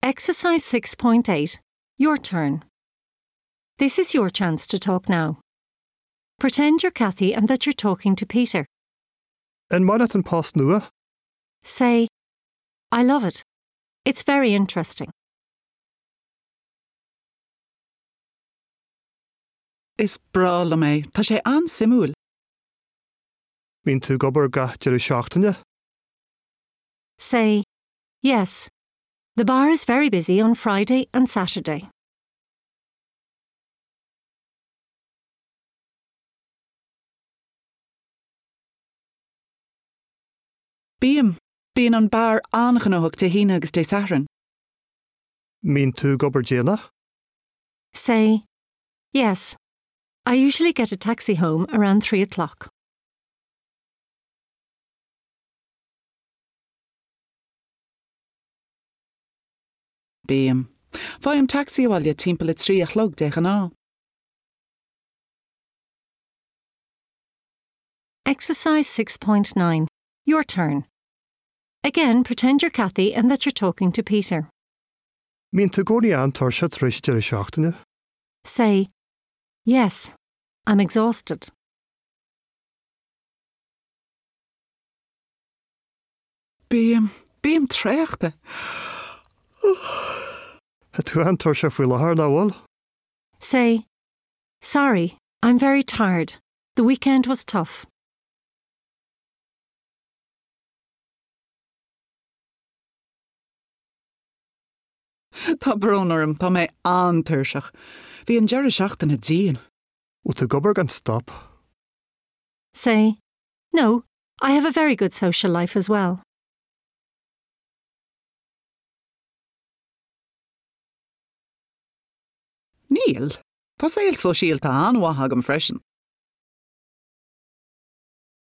Exercise 6.8. Your turn. This is your chance to talk now. Pretend you're Kathy and that you're talking to Peter. En maith an post nua? Say, I love it. It's very interesting. Is brala mé, tá sé an simúl. Mín tú gobar ga deireadh seachtaine? Say, yes. The bar is very busy on Friday and Saturday. Bíam an bar anghnoach de híine agus de saran. Mín tú gobar déana? Say, yes. I usually get a taxi home around 3 o'clock. Bíam. Bhaim taxi bhaile timpeall 3 o'clock de gná. Exercise 6.9. Your turn. Again, pretend you're Kathy and that you're talking to Peter. Mín tú gcónaí an tuirse tris deireadh seachtaine? Say, yes. I'm exhausted. Bíam tréachta. Ha tú an tuirse faoi láthair nábháil? Say, sorry, I'm very tired. The weekend was tough. Tá brónarm tá mé an tuirseach. Bhí an deireadh seachtaine díon. Ó tú gobar gan stop? Say, no, I have a very good social life as well. Níl, tá saoil sosialta anmhaithe agam freisin.